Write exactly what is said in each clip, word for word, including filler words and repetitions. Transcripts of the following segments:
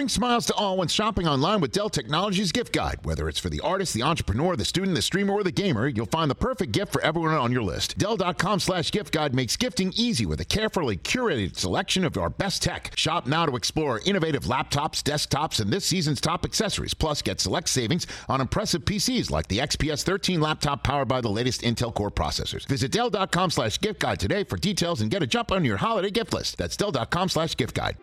Bring smiles to all when shopping online with Dell Technologies Gift Guide. Whether it's for the artist, the entrepreneur, the student, the streamer, or the gamer, you'll find the perfect gift for everyone on your list. Dell.com slash gift guide makes gifting easy with a carefully curated selection of our best tech. Shop now to explore innovative laptops, desktops, and this season's top accessories. Plus, get select savings on impressive P Cs like the X P S thirteen laptop powered by the latest Intel Core processors. Visit Dell.com slash gift guide today for details and get a jump on your holiday gift list. That's Dell.com slash gift guide.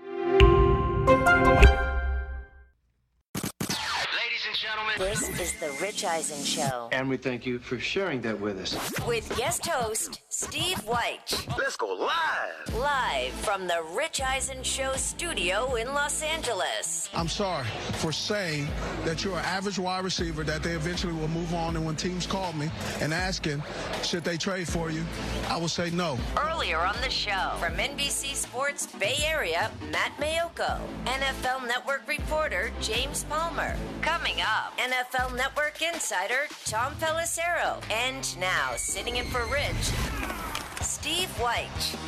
This is the Rich Eisen Show. And we thank you for sharing that with us. With guest host, Steve White. Let's go live. Live from the Rich Eisen Show studio in Los Angeles. I'm sorry for saying that you're an average wide receiver, that they eventually will move on, and when teams call me and asking, should they trade for you, I will say no. Earlier on the show, from N B C Sports Bay Area, Matt Mayoko. N F L Network reporter, James Palmer. Coming up, N F L Network insider, Tom Pelissero. And now, sitting in for Rich, Steve White.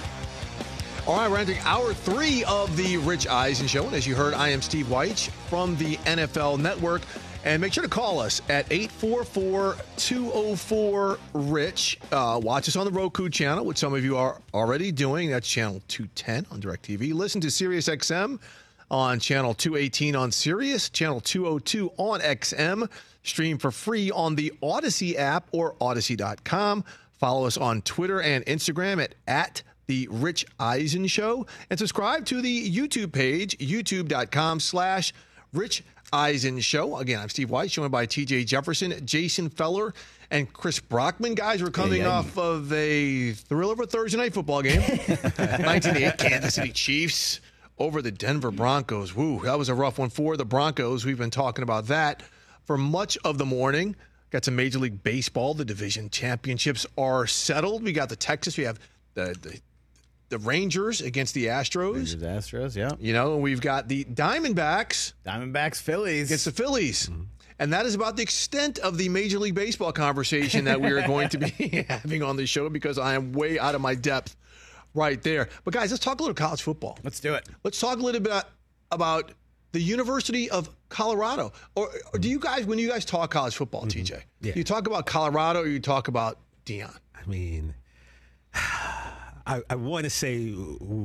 All right, we're entering hour three of the Rich Eisen Show. And as you heard, I am Steve White from the N F L Network. And make sure to call us at eight four four, two oh four, RICH. Uh, watch us on the Roku channel, which some of you are already doing. That's channel two ten on DirecTV. Listen to SiriusXM on channel two eighteen on Sirius, channel two oh two on X M. Stream for free on the Odyssey app or Odyssey dot com. Follow us on Twitter and Instagram at, at The Rich Eisen Show. And subscribe to the YouTube page, youtube.com slash Rich Eisen Show. Again, I'm Steve White, joined by T J Jefferson, Jason Feller, and Chris Brockman. Guys, we're coming hey, hey. off of a thrill of a Thursday night football game. nineteen eight Kansas City Chiefs over the Denver Broncos. Woo, that was a rough one for the Broncos. We've been talking about that for much of the morning. Got some Major League Baseball. The division championships are settled. We got the Texas. We have the the, the Rangers against the Astros. Rangers, Astros, yeah. You know, and we've got the Diamondbacks. Diamondbacks, Phillies. Against the Phillies. Mm-hmm. And that is about the extent of the Major League Baseball conversation that we are going to be having on this show, because I am way out of my depth right there. But guys, let's talk a little college football. Let's do it. Let's talk a little bit about, about the University of Colorado. Or, or do you guys, when you guys talk college football, mm-hmm. T J, yeah. do you talk about Colorado or you talk about Deion? I mean, I, I want to say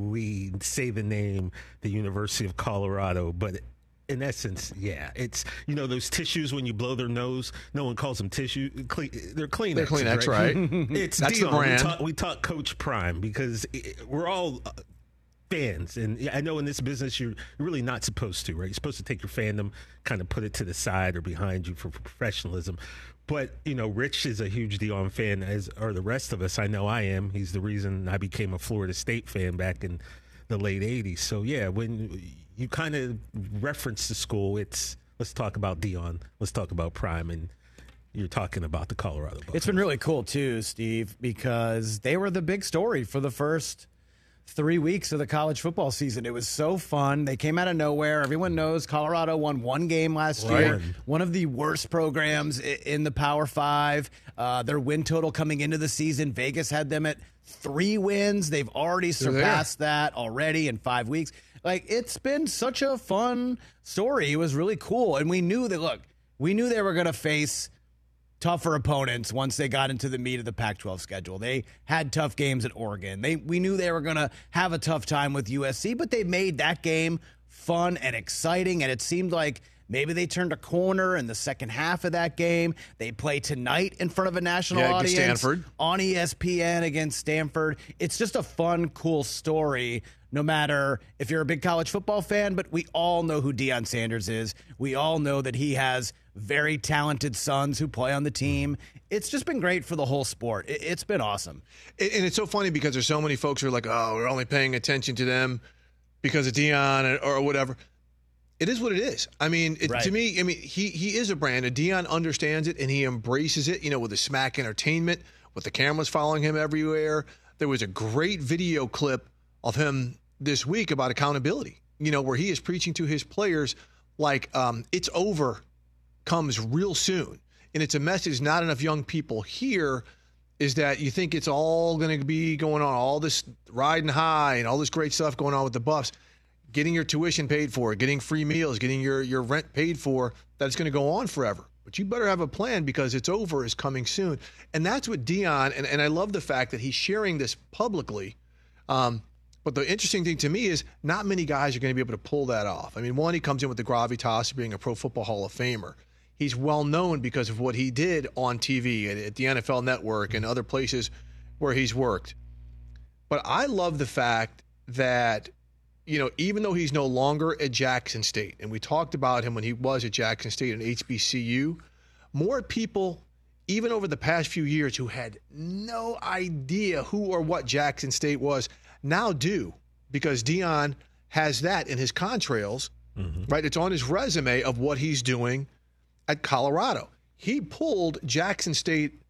we say the name, the University of Colorado, but in essence, yeah, it's, you know, those tissues when you blow their nose, no one calls them tissue. Clean, they're Kleenex. They're Kleenex, right? right? It's That's Deion. the brand. We talk, we talk Coach Prime because it, we're all uh, fans. And I know in this business, you're really not supposed to, right? You're supposed to take your fandom, kind of put it to the side or behind you for professionalism. But, you know, Rich is a huge Deion fan, as are the rest of us. I know I am. He's the reason I became a Florida State fan back in the late eighties. So, yeah, when you kind of reference the school, it's let's talk about Deion, let's talk about Prime, and you're talking about the Colorado Buckeyes. It's been really cool, too, Steve, because they were the big story for the first three weeks of the college football season. It was so fun. They came out of nowhere. Everyone knows Colorado won one game last right. year. One of the worst programs in the Power Five. Uh, their win total coming into the season, Vegas had them at three wins. They've already surpassed that already in five weeks. Like, it's been such a fun story. It was really cool. And we knew that, look, we knew they were going to face tougher opponents once they got into the meat of the Pac twelve schedule. They had tough games at Oregon. They we knew they were going to have a tough time with U S C, but they made that game fun and exciting, and it seemed like maybe they turned a corner in the second half of that game. They play tonight in front of a national yeah, audience Stanford. on E S P N against Stanford. It's just a fun, cool story, no matter if you're a big college football fan, but we all know who Deion Sanders is. We all know that he has very talented sons who play on the team. It's just been great for the whole sport. It's been awesome. And it's so funny because there's so many folks who are like, oh, we're only paying attention to them because of Deion or whatever. It is what it is. I mean, it, right. to me, I mean, he he is a brand, and Deion understands it, and he embraces it, you know, with the Smack Entertainment, with the cameras following him everywhere. There was a great video clip of him this week about accountability, you know, where he is preaching to his players like um, it's over comes real soon. And it's a message not enough young people hear, is that you think it's all going to be going on, all this riding high and all this great stuff going on with the Buffs. getting your tuition paid for, getting free meals, getting your, your rent paid for, that's going to go on forever. But you better have a plan because it's over is coming soon. And that's what Deion, and, and I love the fact that he's sharing this publicly. Um, but the interesting thing to me is not many guys are going to be able to pull that off. I mean, one, he comes in with the gravitas of being a Pro Football Hall of Famer. He's well known because of what he did on T V at, at the N F L Network and other places where he's worked. But I love the fact that, you know, even though he's no longer at Jackson State, and we talked about him when he was at Jackson State and H B C U, more people, even over the past few years, who had no idea who or what Jackson State was, now do, because Deion has that in his contrails, mm-hmm. right? It's on his resume of what he's doing at Colorado. He pulled Jackson State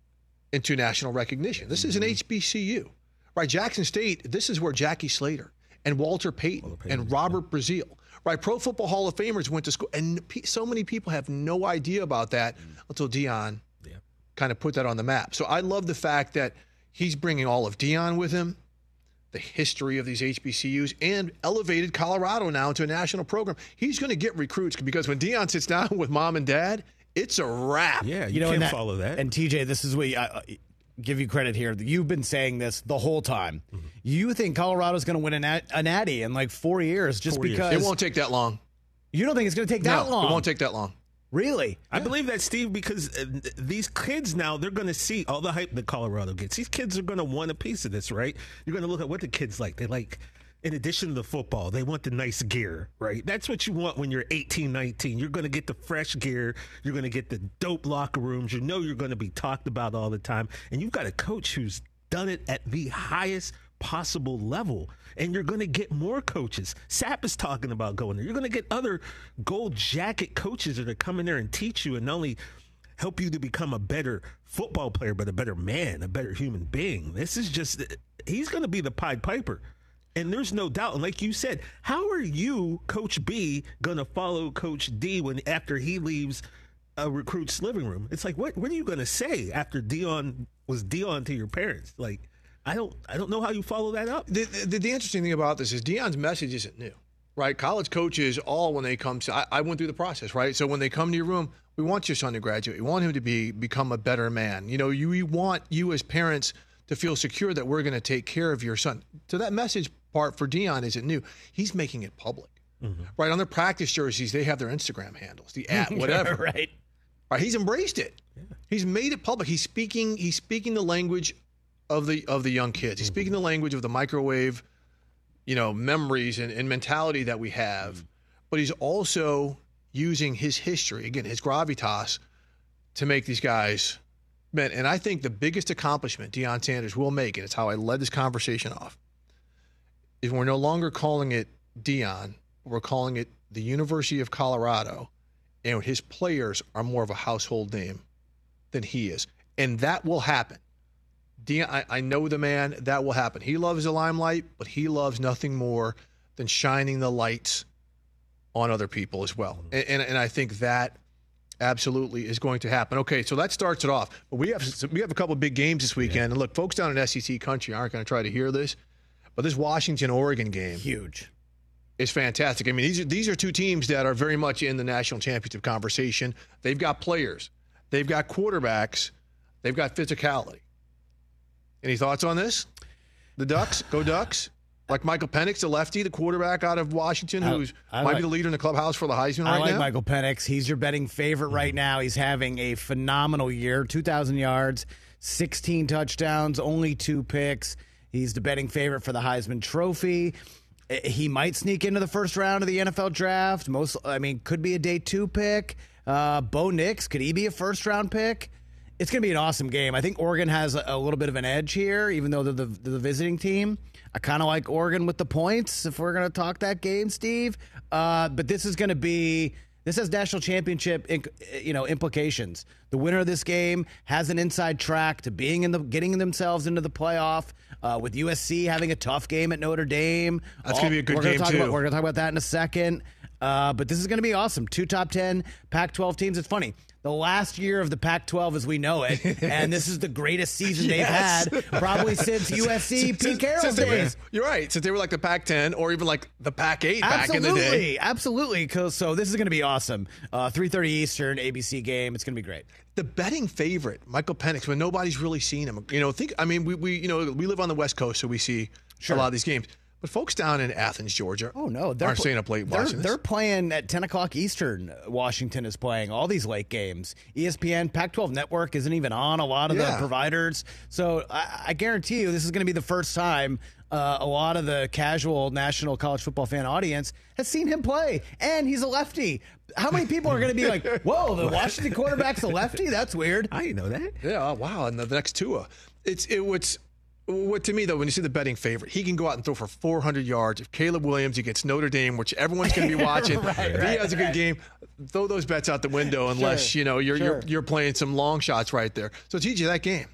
into national recognition. This mm-hmm. is an H B C U, right? Jackson State, this is where Jackie Slater and Walter Payton, Walter Payton and Robert yeah. Brazile, right? Pro Football Hall of Famers went to school. And so many people have no idea about that mm-hmm. until Deion yeah. kind of put that on the map. So I love the fact that he's bringing all of Deion with him, the history of these H B C Us, and elevated Colorado now into a national program. He's going to get recruits because when Deion sits down with mom and dad, it's a wrap. Yeah, you, you know, can't that, follow that. And T J, this is what I uh, give you credit here. You've been saying this the whole time. Mm-hmm. You think Colorado's going to win a, nat- a natty in like four years just four because. Years. It won't take that long. You don't think it's going to take that no, long? It won't take that long. Really? I yeah. believe that, Steve, because uh, these kids now, they're going to see all the hype that Colorado gets. These kids are going to want a piece of this, right? You're going to look at what the kids like. They like, in addition to the football, they want the nice gear, right? That's what you want when you're eighteen, nineteen. You're going to get the fresh gear. You're going to get the dope locker rooms. You know you're going to be talked about all the time. And you've got a coach who's done it at the highest possible level. And you're going to get more coaches. Sapp is talking about going there. You're going to get other gold jacket coaches that are coming there and teach you and not only help you to become a better football player, but a better man, a better human being. This is just, he's going to be the Pied Piper. And there's no doubt. And like you said, how are you, Coach B, going to follow Coach D when after he leaves a recruit's living room? It's like, what, what are you going to say after Deion was Deion to your parents? Like, I don't I don't know how you follow that up. The, the, the interesting thing about this is Deion's message isn't new, right? College coaches, all when they come to, I, I went through the process, right? So when they come to your room, we want your son to graduate. We want him to be become a better man. You know, you, we want you as parents to feel secure that we're going to take care of your son. So that message part for Deion isn't new. He's making it public, mm-hmm. right? On their practice jerseys, they have their Instagram handles, the at, whatever. right. Right. He's embraced it. Yeah. He's made it public. He's speaking, he's speaking the language of the of the young kids. He's speaking the language of the microwave, you know, memories and, and mentality that we have. Mm-hmm. But he's also using his history, again, his gravitas, to make these guys men. And I think the biggest accomplishment Deion Sanders will make, and it's how I led this conversation off, is we're no longer calling it Deion, we're calling it the University of Colorado, and his players are more of a household name than he is. And that will happen. Deion, I, I know the man. That will happen. He loves the limelight, but he loves nothing more than shining the lights on other people as well. And, and, and I think that absolutely is going to happen. Okay, so that starts it off. But we have we have a couple of big games this weekend. Yeah. And look, folks down in S E C country aren't going to try to hear this, but this Washington-Oregon game, huge, is fantastic. I mean, these are these are two teams that are very much in the national championship conversation. They've got players, they've got quarterbacks, they've got physicality. Any thoughts on this? The Ducks? Go Ducks? Like Michael Penix, the lefty, the quarterback out of Washington, who's I, I might like, be the leader in the clubhouse for the Heisman right now? I like now? Michael Penix. He's your betting favorite mm-hmm. right now. He's having a phenomenal year. two thousand yards, sixteen touchdowns, only two picks. He's the betting favorite for the Heisman Trophy. He might sneak into the first round of the N F L draft. Most, I mean, could be a day two pick. Uh, Bo Nix, could he be a first-round pick? It's going to be an awesome game. I think Oregon has a, a little bit of an edge here, even though they're the, they're the visiting team. I kind of like Oregon with the points, if we're going to talk that game, Steve. Uh, but this is going to be – this has national championship you know, implications. The winner of this game has an inside track to being in the getting themselves into the playoff, uh, with U S C having a tough game at Notre Dame. That's going to be a good we're game, talk too. About, we're going to talk about that in a second. Uh, but this is going to be awesome. Two top ten Pac twelve teams. It's funny. The last year of the Pac twelve as we know it, and this is the greatest season Yes. they've had probably since U S C Since- Pete Carroll's since they were- days. You're right. Since they were like the Pac ten or even like the Pac eight back in the day. Absolutely, absolutely. 'Cause- So this is going to be awesome. Uh, three thirty Eastern, A B C game. It's going to be great. The betting favorite, Michael Penix, when nobody's really seen him. You know, think. I mean, we, we you know we live on the West Coast, so we see Sure. a lot of these games. But folks down in Athens, Georgia, Oh no, aren't staying up late they're, watching this. They're playing at ten o'clock Eastern. Washington is playing all these late games. E S P N, Pac twelve Network isn't even on a lot of Yeah. the providers. So I, I guarantee you, this is going to be the first time uh, a lot of the casual national college football fan audience has seen him play, and he's a lefty. How many people are going to be like, "Whoa, the Washington quarterback's a lefty"? That's weird. I didn't know that. Yeah, oh, wow. And the, the next Tua. It's it what's what to me though, when you see the betting favorite, he can go out and throw for four hundred yards. If Caleb Williams against Notre Dame, which everyone's going to be watching, Right, if right, he has a good right. game, throw those bets out the window unless Sure, you know you're, sure. you're you're playing some long shots right there. So T J, that game,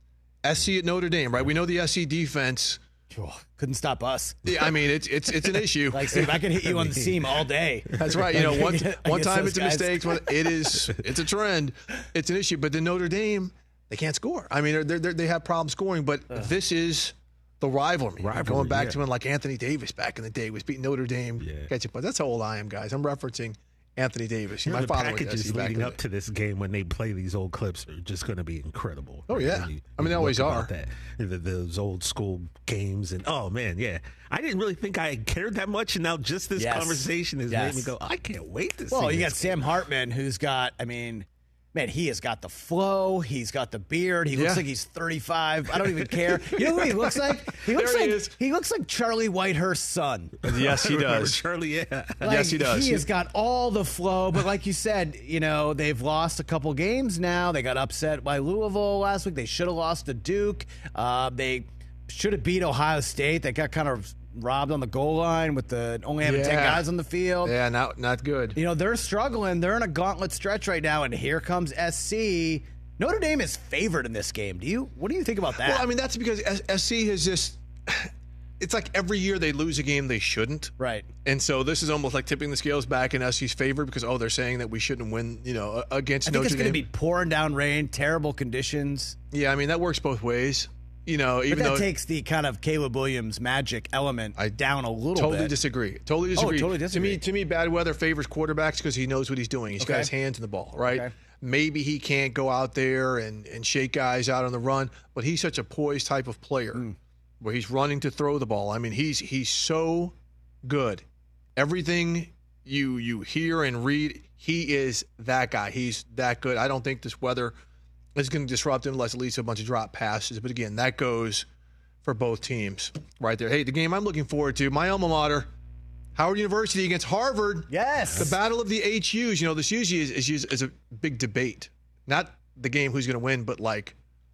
S C at Notre Dame, right? We know the S C defense. Oh, couldn't stop us. Yeah, I mean it's it's it's an issue. Like, Steve, I can hit you on the seam all day. That's right. You know, one Against one time those it's a guys. mistake. one- It is it's a trend. It's an issue. But the Notre Dame, they can't score. I mean, they're, they're, they have problems scoring. But this is the rivalry. Rivalry, Going back yeah. to when like Anthony Davis back in the day was beating Notre Dame. Yeah. Catching, but that's how old I am, guys. I'm referencing Anthony Davis. You know, My the father was packages S C back in leading the up day. to this game when they play these old clips are just going to be incredible. Oh, yeah. When you- I mean, they you always look are. about That. The- those old school games and oh man, yeah. I didn't really think I cared that much, and now just this Yes. conversation has Yes. made me go, I can't wait to see. Well, you this got Sam Hartman, who's got, I mean, man, he has got the flow. He's got the beard. He looks Yeah. like he's thirty-five. I don't even care. You know who he looks like? He looks There he like is. he looks like Charlie Whitehurst's son. Yes, he Remember does. Charlie, yeah. Like, Yes, he does. He has got all the flow, but like you said, you know, they've lost a couple games now. They got upset by Louisville last week. They should have lost to Duke. Uh, they should have beat Ohio State. They got kind of robbed on the goal line with the only having ten Yeah. guys on the field. Yeah, not not good. You know, they're struggling. They're in a gauntlet stretch right now, and here comes S C. Notre Dame is favored in this game. Do you? What do you think about that? Well, I mean, that's because S- SC has just. It's like every year they lose a game they shouldn't. right. And so this is almost like tipping the scales back in S C's favor because, oh, they're saying that we shouldn't win, you know, against I think Notre it's going Dame. to be pouring down rain, terrible conditions. Yeah, I mean, that works both ways. You know, But even that though takes the kind of Caleb Williams magic element I down a little totally bit. disagree. Totally disagree. totally disagree. To me, to me, bad weather favors quarterbacks because he knows what he's doing. He's got Okay. his hands in the ball, right? Okay. Maybe he can't go out there and, and shake guys out on the run, but he's such a poised type of player Hmm. where he's running to throw the ball. I mean, he's he's so good. Everything you you hear and read, he is that guy. He's that good. I don't think this weather is going to disrupt him unless it leads to a bunch of drop passes. But again, that goes for both teams right there. Hey, the game I'm looking forward to, my alma mater, Howard University against Harvard. Yes. The battle of the H Us. You know, this usually is, is, used as a big debate. Not the game who's going to win, but like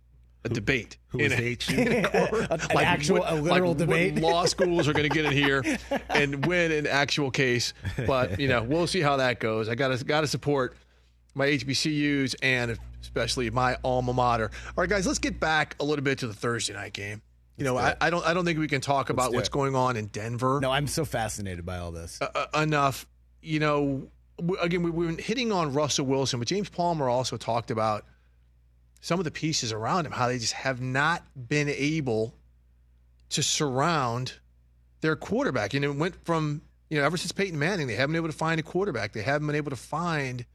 a debate. Who in is a- H? An actual, what- a literal like debate. What law schools are going to get in here and win an actual case. But, you know, we'll see how that goes. I got to got to support my H B C Us and especially my alma mater. All right, guys, let's get back a little bit to the Thursday night game. You know, I, I don't I don't think we can talk about do what's it. going on in Denver No, I'm so fascinated by all this. uh, enough. You know, w- again, we, we've been hitting on Russell Wilson, but James Palmer also talked about some of the pieces around him, how they just have not been able to surround their quarterback. And it went from, you know, ever since Peyton Manning, they haven't been able to find a quarterback. They haven't been able to find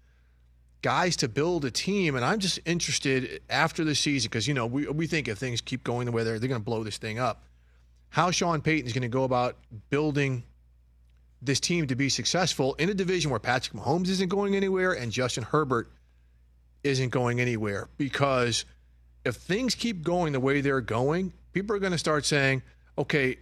guys to build a team. And I'm just interested after the season, because, you know, we, we think if things keep going the way they're, they're going to blow this thing up, how Sean Payton is going to go about building this team to be successful in a division where Patrick Mahomes isn't going anywhere and Justin Herbert isn't going anywhere. Because if things keep going the way they're going, people are going to start saying, okay,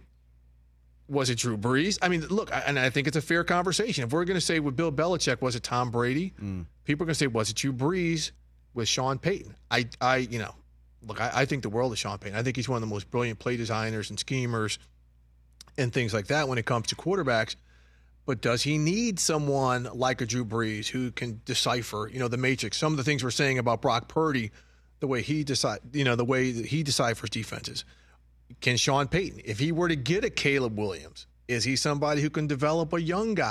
was it Drew Brees? I mean, look, and I think it's a fair conversation. If we're going to say with Bill Belichick, was it Tom Brady? Mm. People are going to say, was it Drew Brees with Sean Payton? I, I, you know, look, I, I think the world of Sean Payton. I think he's one of the most brilliant play designers and schemers and things like that when it comes to quarterbacks. But does he need someone like a Drew Brees who can decipher, you know, the matrix? Some of the things we're saying about Brock Purdy, the way he decide, you know, the way that he deciphers defenses. Can Sean Payton, if he were to get a Caleb Williams, is he somebody who can develop a young guy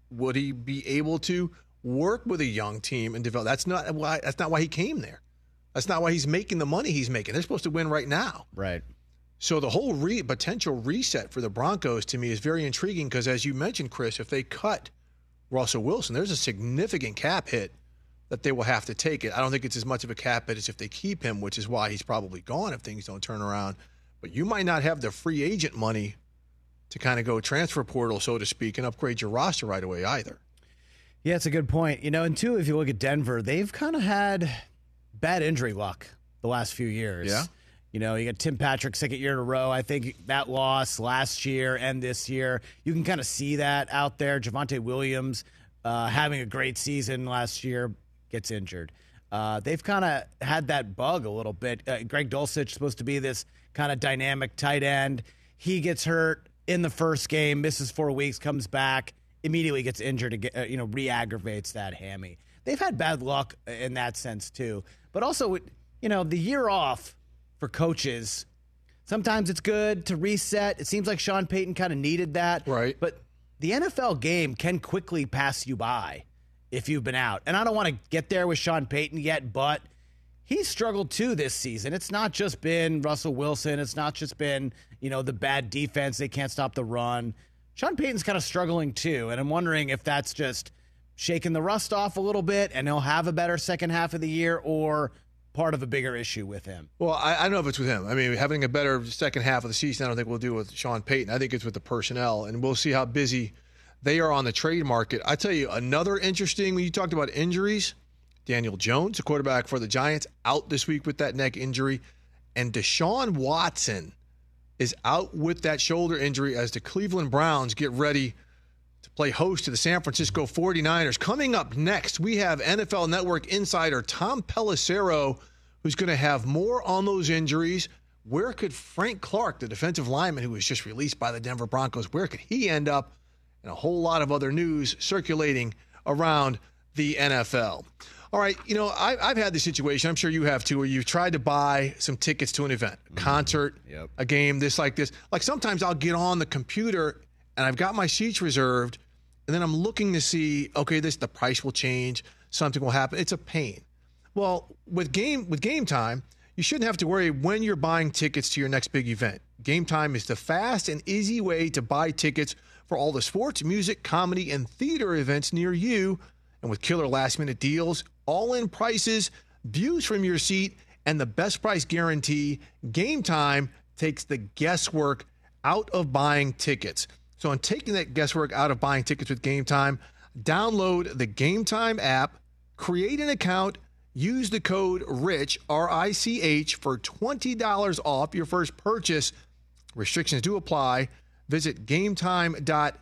Would he be able to work with a young team and develop? That's not why. That's not why he came there. That's not why he's making the money he's making. They're supposed to win right now. Right. So the whole re- potential reset for the Broncos to me is very intriguing because, as you mentioned, Chris, if they cut Russell Wilson, there's a significant cap hit that they will have to take it. I don't think it's as much of a cap hit as if they keep him, which is why he's probably gone if things don't turn around. But you might not have the free agent money to kind of go transfer portal, so to speak, and upgrade your roster right away either. Yeah, it's a good point. You know, and two, if you look at Denver, they've kind of had bad injury luck the last few years. Yeah. You know, you got Tim Patrick second year in a row. I think that loss last year and this year, you can kind of see that out there. Javonte Williams uh, having a great season last year gets injured. Uh, they've kind of had that bug a little bit. Uh, Greg Dulcich supposed to be this kind of dynamic tight end. He gets hurt in the first game, misses four weeks, comes back, immediately gets injured, again, uh, you know, re-aggravates that hammy. They've had bad luck in that sense too. But also, you know, the year off for coaches, sometimes it's good to reset. It seems like Sean Payton kind of needed that. Right. But the N F L game can quickly pass you by if you've been out. And I don't want to get there with Sean Payton yet, but he's struggled too this season. It's not just been Russell Wilson. It's not just been, you know, the bad defense. They can't stop the run. Sean Payton's kind of struggling too. And I'm wondering if that's just shaking the rust off a little bit and he'll have a better second half of the year, or part of a bigger issue with him. Well, I, I don't know if it's with him. I mean, having a better second half of the season, I don't think we'll do with Sean Payton. I think it's with the personnel, and we'll see how busy they are on the trade market. I tell you, another interesting, when you talked about injuries, Daniel Jones, the quarterback for the Giants, out this week with that neck injury, and Deshaun Watson is out with that shoulder injury as the Cleveland Browns get ready to play host to the San Francisco forty-niners. Coming up next, we have N F L Network insider Tom Pelissero, who's going to have more on those injuries. Where could Frank Clark, the defensive lineman who was just released by the Denver Broncos, where could he end up? And a whole lot of other news circulating around the N F L. All right, you know, I, I've had this situation, I'm sure you have too, where you've tried to buy some tickets to an event, a concert, mm, yep. a game, this like this. Like sometimes I'll get on the computer and I've got my seats reserved, and then I'm looking to see, okay, this the price will change, something will happen. It's a pain. Well, with game with Game Time, you shouldn't have to worry when you're buying tickets to your next big event. Game Time is the fast and easy way to buy tickets for all the sports, music, comedy, and theater events near you. And with killer last-minute deals, all-in prices, views from your seat, and the best price guarantee, Game Time takes the guesswork out of buying tickets. So in taking that guesswork out of buying tickets with Game Time, download the Game Time app, create an account, use the code RICH, R I C H, for twenty dollars off your first purchase. Restrictions do apply. Visit gametime dot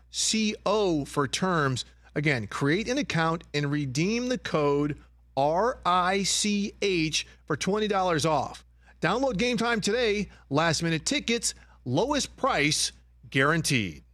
co for terms. Again, create an account and redeem the code R I C H for twenty dollars off. Download Game Time today. Last minute tickets, lowest price guaranteed.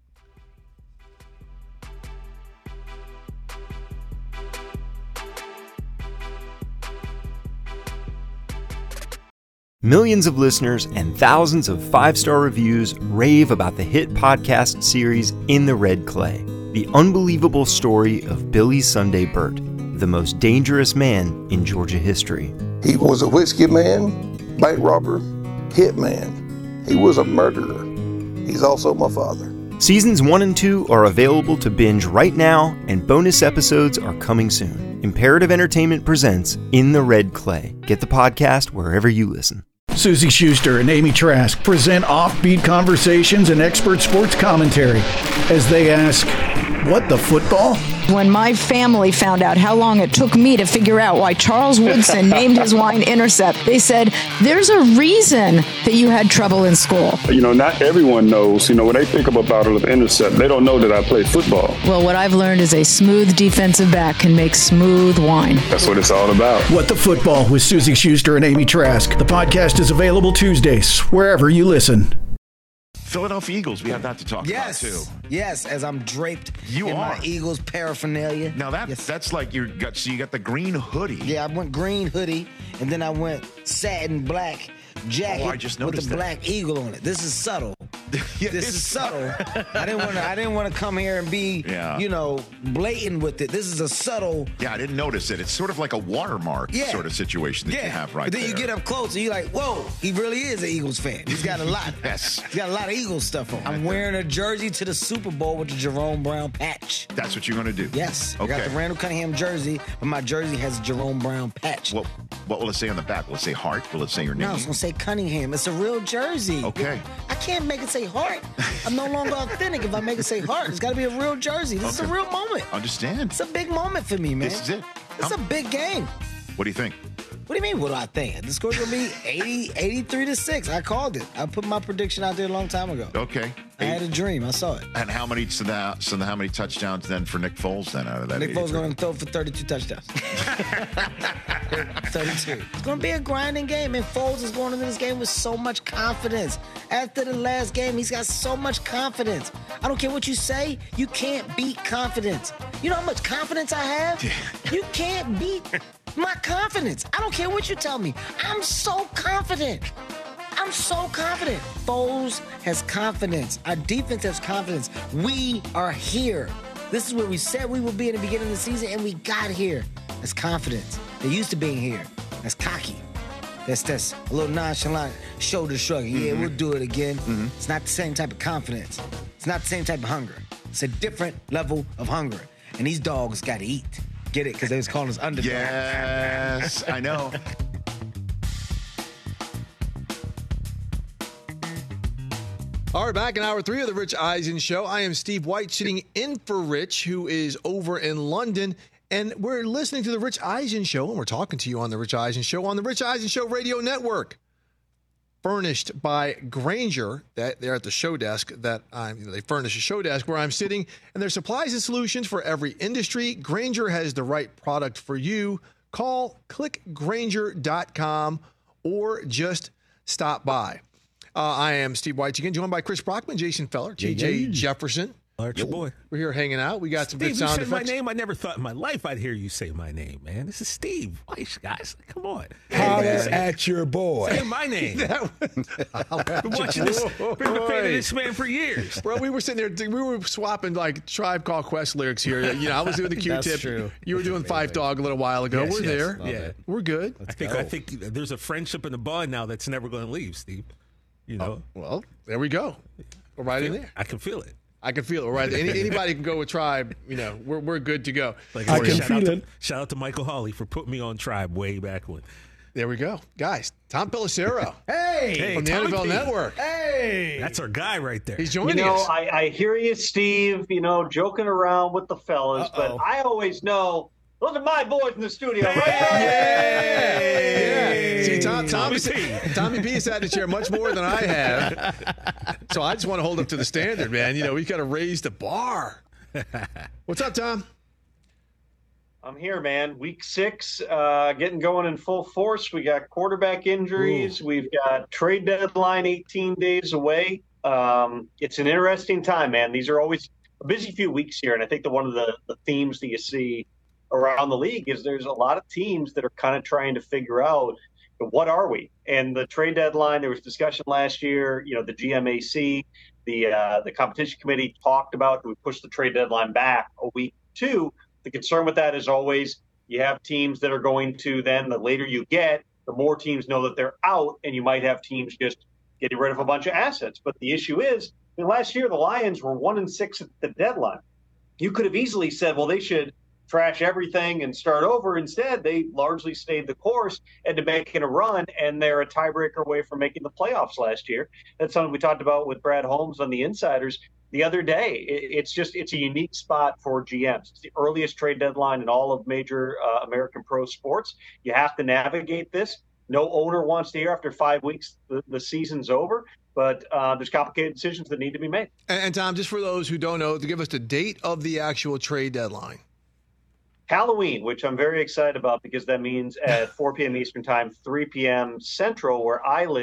Millions of listeners and thousands of five-star reviews rave about the hit podcast series In the Red Clay. The unbelievable story of Billy Sunday Birt, the most dangerous man in Georgia history. He was a whiskey man, bank robber, hitman. He was a murderer. He's also my father. Seasons one and two are available to binge right now, and bonus episodes are coming soon. Imperative Entertainment presents In the Red Clay. Get the podcast wherever you listen. Susie Schuster and Amy Trask present offbeat conversations and expert sports commentary as they ask, what the football? When my family found out how long it took me to figure out why Charles Woodson named his wine Intercept, they said, there's a reason that you had trouble in school. You know, not everyone knows, you know, when they think of a bottle of Intercept, they don't know that I play football. Well, what I've learned is a smooth defensive back can make smooth wine. That's what it's all about. What the Football with Susie Schuster and Amy Trask. The podcast is available Tuesdays, wherever you listen. Philadelphia Eagles, we have that to talk yes. about too. Yes, as I'm draped you in are. my Eagles paraphernalia. Now that yes. that's like you got so you got the green hoodie. Yeah, I went green hoodie, and then I went satin black jacket oh, I just with noticed the that. black eagle on it. This is subtle. This is subtle. I didn't want to. I didn't want to come here and be, Yeah. you know, blatant with it. This is a subtle. Yeah, I didn't notice it. It's sort of like a watermark Yeah. sort of situation that Yeah. you have right But then there. you get up close and you're like, whoa, he really is an Eagles fan. He's got a lot. Yes. He's got a lot of Eagles stuff on. I'm wearing a jersey to the Super Bowl with the Jerome Brown patch. That's what you're going to do? Yes. I Okay. got the Randall Cunningham jersey, but my jersey has a Jerome Brown patch. What, what will it say on the back? Will it say heart? Will it say your name? No, it's going to say Cunningham. It's a real jersey. Okay. I can't make it say heart. I'm no longer authentic if I make it say heart. It's got to be a real jersey. This Okay. is a real moment. Understand. It's a big moment for me, man. This is it. It's a big game. What do you think? What do you mean, what do I think? The score's going to be eighty, eighty-three to six. I called it. I put my prediction out there a long time ago. Okay. I had a dream. I saw it. And how many so that, so how many touchdowns then for Nick Foles then out of that? Nick Foles eighty-three? going to throw for thirty-two touchdowns. thirty-two. It's going to be a grinding game, and Foles is going into this game with so much confidence. After the last game, he's got so much confidence. I don't care what you say, you can't beat confidence. You know how much confidence I have? You can't beat my confidence. I don't care what you tell me. I'm so confident. I'm so confident. Foles has confidence. Our defense has confidence. We are here. This is where we said we would be in the beginning of the season, and we got here. That's confidence. They're used to being here. That's cocky. That's that's a little nonchalant shoulder shrugging. Yeah, Mhm. we'll do it again. Mhm. It's not the same type of confidence. It's not the same type of hunger. It's a different level of hunger. And these dogs got to eat. Get it? Because they was calling us underdogs. Yes, I know. All right, back in hour three of the Rich Eisen Show. I am Steve White, sitting in for Rich, who is over in London. And we're listening to the Rich Eisen Show, and we're talking to you on the Rich Eisen Show on the Rich Eisen Show Radio Network. Furnished by Grainger. That they're at the show desk that I'm, you know, they furnish a show desk where I'm sitting, and there's supplies and solutions for every industry. Grainger has the right product for you. Call click grainger dot com or just stop by. Uh, I am Steve White again, joined by Chris Brockman, Jason Feller, T J Yeah, yeah. Jefferson. Larch your boy. We're here hanging out. We got some Steve, good you sound said my effects. name. I never thought in my life I'd hear you say my name, man. This is Steve Weiss, guys. Come on. Holler Hey, man. at your boy. Say my name. Been watching this, been a fan of this man for years. Bro, we were sitting there, we were swapping like Tribe Called Quest lyrics here. You know, I was doing the That's Q-tip. true. You were doing Five Dog a little while ago. Yes, we're yes. there. Love Yeah, it. we're good. I think I think there's a friendship in the bond now that's never going to leave, Steve. You know. Well, there we go. We're right in Feel- there. I can feel it. I can feel it. We're right there. Any, anybody can go with Tribe. You know, we're we're good to go. Like I said, can shout feel out to, it. Shout out to Michael Hawley for putting me on Tribe way back when. There we go, guys. Tom Pelissero. Hey, Hey, from the Tommy N F L P. Network. Hey, That's our guy right there. He's You joining know, us. I, I hear you, Steve, you know, joking around with the fellas, Uh-oh. but I always know those are my boys in the studio, right? Yeah. Hey. See, Tom, Tommy, Tommy P. Tommy P has had to chair much more than I have. So I just want to hold up to the standard, man. You know, we got to raise the bar. What's up, Tom? I'm here, man. Week six, uh, getting going in full force. We got quarterback injuries. We've got trade deadline eighteen days away. Um, it's an interesting time, man. These are always a busy few weeks here, and I think that one of the, the themes that you see around the league is there's a lot of teams that are kind of trying to figure out what are we. And the trade deadline, there was discussion last year. You know, the G M A C, the uh, the competition committee talked about do we push the trade deadline back a week two. The concern with that is always you have teams that are going to then the later you get, the more teams know that they're out, and you might have teams just getting rid of a bunch of assets. But the issue is, I mean, last year the Lions were one and six at the deadline. You could have easily said, well, they should trash everything and start over. Instead, they largely stayed the course and to making a run, and they're a tiebreaker away from making the playoffs last year. That's something we talked about with Brad Holmes on the Insiders the other day. It's just, it's a unique spot for G Ms. It's the earliest trade deadline in all of major uh, American pro sports. You have to navigate this. No owner wants to hear after five weeks the, the season's over, but uh, there's complicated decisions that need to be made. And, and Tom, just for those who don't know, to give us the date of the actual trade deadline. Halloween, which I'm very excited about because that means at four p.m. Eastern time, three p.m. Central, where I live,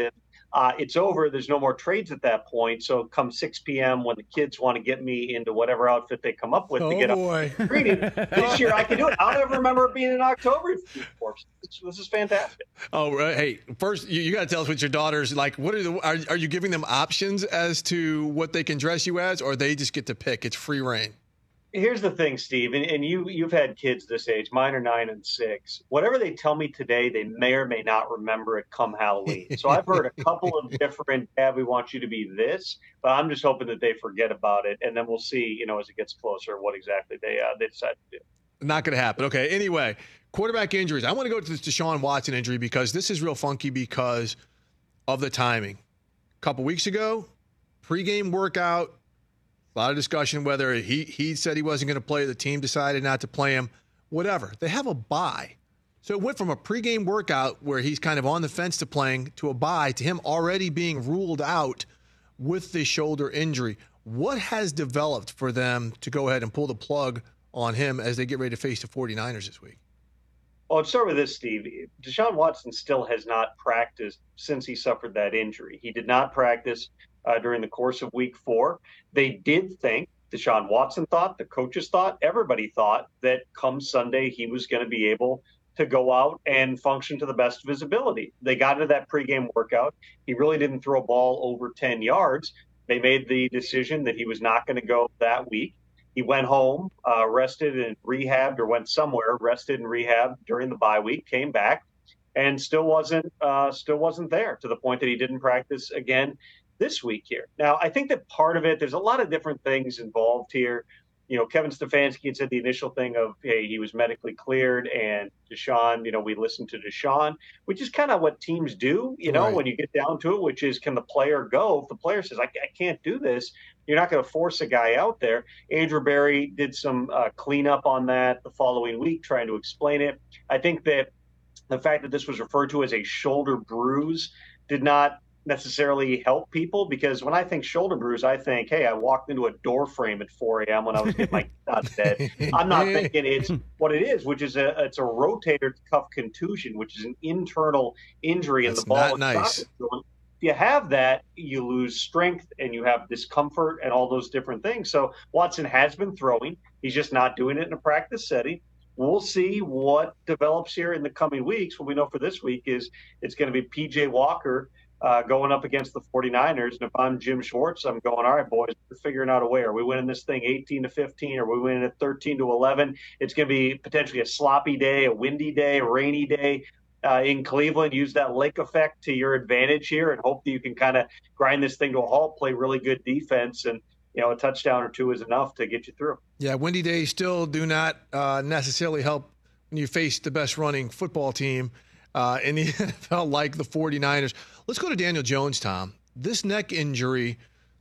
Uh, it's over. There's no more trades at that point. So come six p.m. when the kids want to get me into whatever outfit they come up with oh to get boy. up reading, this year I can do it. I don't ever remember it being in October. This, this is fantastic. Oh, uh, hey, first you, you got to tell us what your daughters like. What are, the, are are you giving them options as to what they can dress you as, or they just get to pick? It's free reign. Here's the thing, Steve, and, and you, you've had kids this age. Mine are nine and six. Whatever they tell me today, they may or may not remember it come Halloween. So I've heard a couple of different, Dad, we want you to be this, but I'm just hoping that they forget about it, and then we'll see, you know, as it gets closer, what exactly they uh, they decide to do. Not going to happen. Okay, anyway, quarterback injuries. I want to go to this Deshaun Watson injury because this is real funky because of the timing. A couple weeks ago, pregame workout, a lot of discussion whether he, he said he wasn't going to play. The team decided not to play him. Whatever. They have a bye. So it went from a pregame workout where he's kind of on the fence to playing to a bye to him already being ruled out with the shoulder injury. What has developed for them to go ahead and pull the plug on him as they get ready to face the 49ers this week? Well, let's start with this, Steve. Deshaun Watson still has not practiced since he suffered that injury. He did not practice Uh, during the course of week four. They did think, Deshaun Watson thought, the coaches thought, everybody thought that come Sunday he was going to be able to go out and function to the best of his ability. They got into that pregame workout. He really didn't throw a ball over ten yards. They made the decision that he was not going to go that week. He went home, uh, rested and rehabbed, or went somewhere, rested and rehabbed during the bye week, came back, and still wasn't uh, still wasn't there to the point that he didn't practice again this week here. Now, I think that part of it, there's a lot of different things involved here. You know, Kevin Stefanski had said the initial thing of, hey, he was medically cleared, and Deshaun, you know, we listened to Deshaun, which is kind of what teams do, you know, right. when you get down to it, which is, can the player go? If the player says, I, I can't do this, you're not going to force a guy out there. Andrew Berry did some uh, cleanup on that the following week, trying to explain it. I think that the fact that this was referred to as a shoulder bruise did not necessarily help people, because when I think shoulder bruise, I think, hey, I walked into a door frame at four a.m. when I was getting my out of bed. I'm not thinking it's what it is, which is a it's a rotator cuff contusion, which is an internal injury in That's the ball. not nice. If you have that, you lose strength and you have discomfort and all those different things. So Watson has been throwing. He's just not doing it in a practice setting. We'll see what develops here in the coming weeks. What we know for this week is it's going to be P J Walker Uh, going up against the 49ers. And if I'm Jim Schwartz, I'm going, all right, boys, we're figuring out a way. Are we winning this thing eighteen to fifteen? Or are we winning it thirteen to eleven? It's going to be potentially a sloppy day, a windy day, a rainy day uh, in Cleveland. Use that lake effect to your advantage here and hope that you can kind of grind this thing to a halt, play really good defense, and you know, a touchdown or two is enough to get you through. Yeah, windy days still do not uh, necessarily help when you face the best running football team uh, in the N F L like the 49ers. Let's go to Daniel Jones, Tom. This neck injury,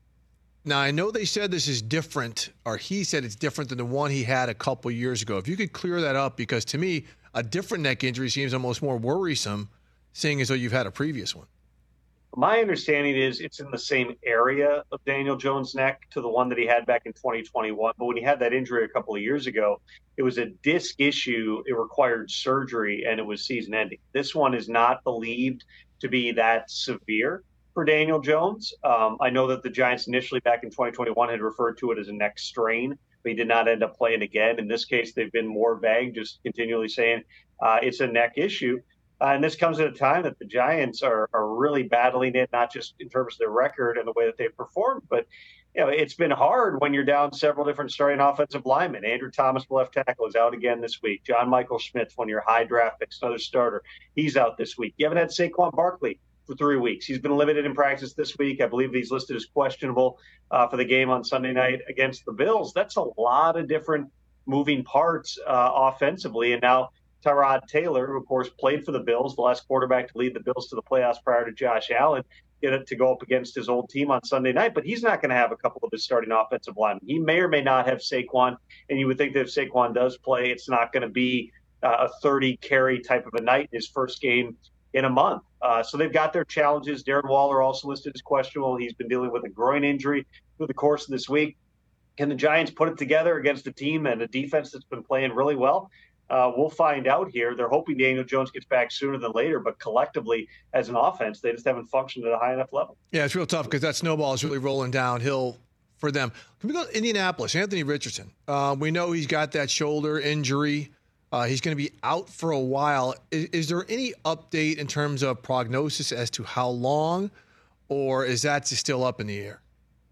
now I know they said this is different, or he said it's different than the one he had a couple years ago. If you could clear that up, because to me, a different neck injury seems almost more worrisome, seeing as though you've had a previous one. My understanding is it's in the same area of Daniel Jones' neck to the one that he had back in twenty twenty-one. But when he had that injury a couple of years ago, it was a disc issue. It required surgery, and it was season ending. This one is not believed to be that severe for Daniel Jones. Um, I know that the Giants initially back in twenty twenty-one had referred to it as a neck strain, but he did not end up playing again. In this case, they've been more vague, just continually saying uh, it's a neck issue. Uh, and this comes at a time that the Giants are, are really battling it, not just in terms of their record and the way that they've performed, but you know, it's been hard when you're down several different starting offensive linemen. Andrew Thomas, the left tackle, is out again this week. John Michael Schmitz, one of your high draft picks, another starter, he's out this week. You haven't had Saquon Barkley for three weeks. He's been limited in practice this week. I believe he's listed as questionable uh, for the game on Sunday night against the Bills. That's a lot of different moving parts uh, offensively. And now Tyrod Taylor, who of course played for the Bills, the last quarterback to lead the Bills to the playoffs prior to Josh Allen, get it to go up against his old team on Sunday night, but he's not going to have a couple of his starting offensive linemen. He may or may not have Saquon, and you would think that if Saquon does play, it's not going to be uh, a thirty carry type of a night in his first game in a month. Uh, so they've got their challenges. Darren Waller also listed as questionable. He's been dealing with a groin injury through the course of this week. Can the Giants put it together against a team and a defense that's been playing really well? Uh, we'll find out here. They're hoping Daniel Jones gets back sooner than later, but collectively, as an offense, they just haven't functioned at a high enough level. Yeah, it's real tough because that snowball is really rolling downhill for them. Can we go to Indianapolis? Anthony Richardson. Uh, we know he's got that shoulder injury. Uh, he's going to be out for a while. Is, is there any update in terms of prognosis as to how long, or is that just still up in the air?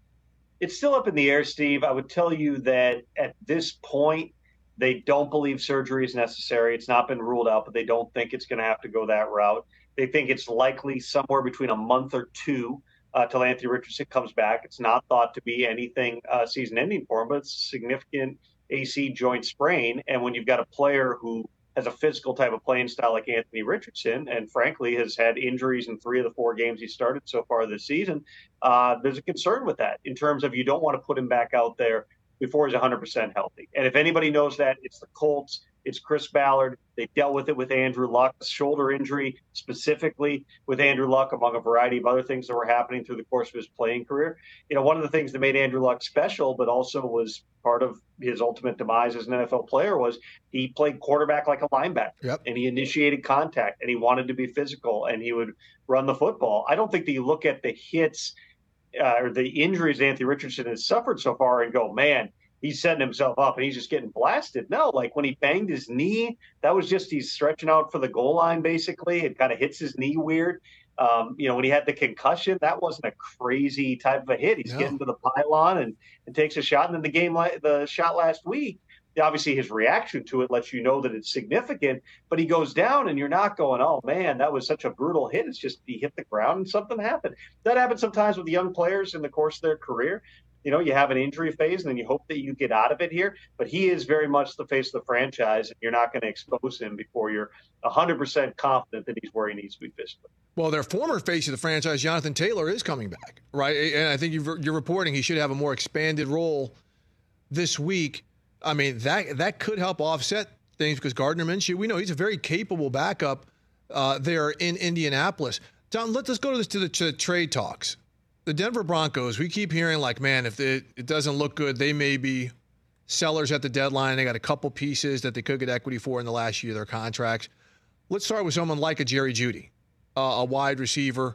It's still up in the air, Steve. I would tell you that at this point, they don't believe surgery is necessary. It's not been ruled out, but they don't think it's going to have to go that route. They think it's likely somewhere between a month or two uh, till Anthony Richardson comes back. It's not thought to be anything uh, season-ending for him, but it's a significant A C joint sprain. And when you've got a player who has a physical type of playing style like Anthony Richardson, and frankly has had injuries in three of the four games he started so far this season, uh, there's a concern with that in terms of you don't want to put him back out there before he's one hundred percent healthy. And if anybody knows that, it's the Colts, it's Chris Ballard. They dealt with it with Andrew Luck's shoulder injury, specifically with Andrew Luck, among a variety of other things that were happening through the course of his playing career. You know, one of the things that made Andrew Luck special, but also was part of his ultimate demise as an N F L player, was he played quarterback like a linebacker. Yep. And he initiated contact, and he wanted to be physical, and he would run the football. I don't think that you look at the hits Uh, or the injuries Anthony Richardson has suffered so far and go, man, he's setting himself up and he's just getting blasted. No, like when he banged his knee, that was just he's stretching out for the goal line, basically. It kind of hits his knee weird. Um, you know, when he had the concussion, that wasn't a crazy type of a hit. He's No. getting to the pylon and, and takes a shot. And then the game, the shot last week, obviously his reaction to it lets you know that it's significant, but he goes down and you're not going, oh man, that was such a brutal hit. It's just he hit the ground and something happened. That happens sometimes with young players in the course of their career. You know, you have an injury phase and then you hope that you get out of it here, but he is very much the face of the franchise and you're not going to expose him before you're one hundred percent confident that he's where he needs to be physically. Well, their former face of the franchise, Jonathan Taylor, is coming back, right? And I think you've, you're reporting he should have a more expanded role this week. I mean, that that could help offset things because Gardner Minshew, we know he's a very capable backup uh, there in Indianapolis. John, let's, let's go to, this, to the to trade talks. The Denver Broncos, we keep hearing like, man, if it, it doesn't look good, they may be sellers at the deadline. They got a couple pieces that they could get equity for in the last year of their contracts. Let's start with someone like a Jerry Jeudy, uh, a wide receiver.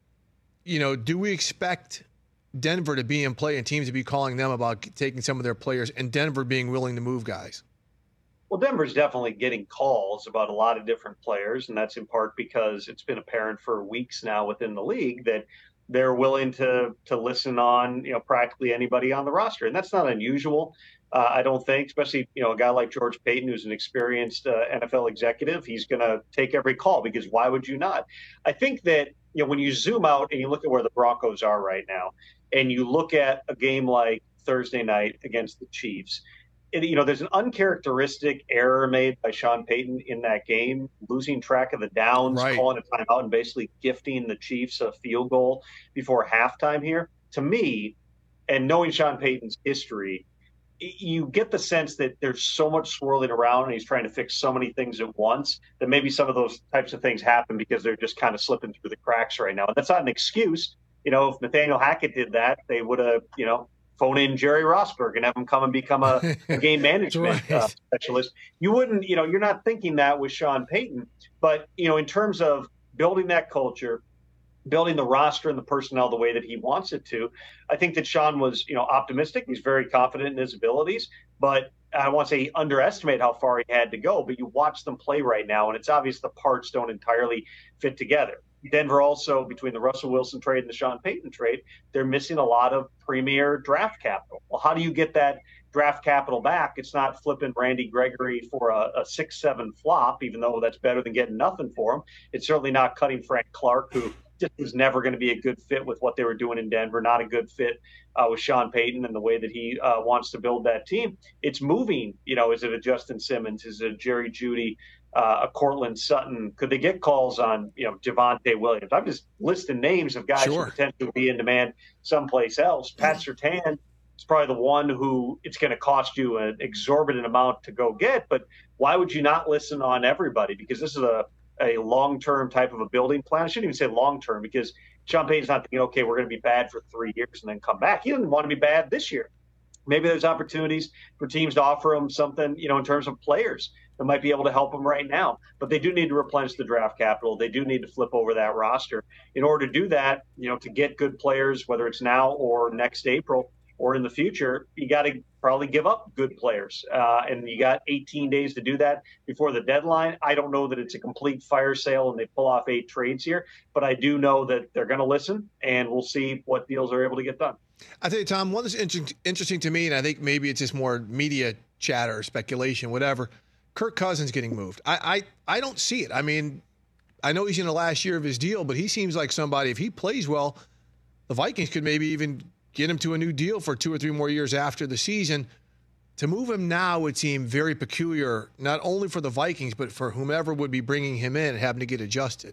You know, do we expect Denver to be in play and teams to be calling them about taking some of their players and Denver being willing to move guys? Well, Denver's definitely getting calls about a lot of different players, and that's in part because it's been apparent for weeks now within the league that they're willing to to listen on, you know, practically anybody on the roster. And that's not unusual, uh, I don't think, especially, you know, a guy like George Paton, who's an experienced uh, N F L executive. He's going to take every call because why would you not? I think that, you know, when you zoom out and you look at where the Broncos are right now, and you look at a game like Thursday night against the Chiefs, it, you know, there's an uncharacteristic error made by Sean Payton in that game, losing track of the downs, Right. calling a timeout, and basically gifting the Chiefs a field goal before halftime here. To me, and knowing Sean Payton's history, you get the sense that there's so much swirling around and he's trying to fix so many things at once that maybe some of those types of things happen because they're just kind of slipping through the cracks right now. And that's not an excuse. You know, if Nathaniel Hackett did that, they would have, you know, phone in Jerry Rosberg and have him come and become a, a game management right. uh, specialist. You wouldn't, you know, you're not thinking that with Sean Payton. But, you know, in terms of building that culture, building the roster and the personnel the way that he wants it to, I think that Sean was, you know, optimistic. He's very confident in his abilities. But I won't say he underestimated how far he had to go. But you watch them play right now, and it's obvious the parts don't entirely fit together. Denver also, between the Russell Wilson trade and the Sean Payton trade, they're missing a lot of premier draft capital. Well, how do you get that draft capital back? It's not flipping Randy Gregory for a, a six seven flop, even though that's better than getting nothing for him. It's certainly not cutting Frank Clark, who just was never going to be a good fit with what they were doing in Denver, not a good fit uh, with Sean Payton and the way that he uh, wants to build that team. It's moving. You know, is it a Justin Simmons? Is it a Jerry Jeudy? Uh, a Cortland Sutton? Could they get calls on, you know, Javonte Williams? I'm just listing names of guys Sure. who potentially be in demand someplace else. Pat Surtain is probably the one who it's going to cost you an exorbitant amount to go get, but why would you not listen on everybody? Because this is a, a long-term type of a building plan. I shouldn't even say long-term because Sean Payton's not thinking, okay, we're going to be bad for three years and then come back. He doesn't want to be bad this year. maybe there's opportunities for teams to offer them something, you know, in terms of players that might be able to help them right now. But they do need to replenish the draft capital. They do need to flip over that roster. In order to do that, you know, to get good players, whether it's now or next April or in the future, you got to probably give up good players. Uh, and you got eighteen days to do that before the deadline. I don't know that it's a complete fire sale and they pull off eight trades here, but I do know that they're going to listen, and we'll see what deals are able to get done. I tell you, Tom, one that's inter- interesting to me, and I think maybe it's just more media chatter, speculation, whatever. Kirk Cousins getting moved. I, I, I don't see it. I mean, I know he's in the last year of his deal, but he seems like somebody, if he plays well, the Vikings could maybe even get him to a new deal for two or three more years after the season. To move him now would seem very peculiar, not only for the Vikings, but for whomever would be bringing him in and having to get adjusted.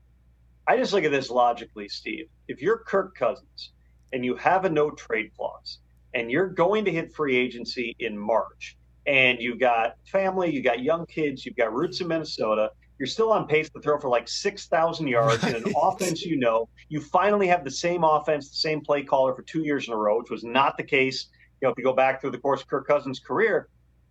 I just look at this logically, Steve. If you're Kirk Cousins and you have a no-trade clause and you're going to hit free agency in March, and you got family, you got young kids, you've got roots in Minnesota, you're still on pace to throw for like six thousand yards in an offense you know. You finally have the same offense, the same play caller for two years in a row, which was not the case, you know, if you go back through the course of Kirk Cousins' career.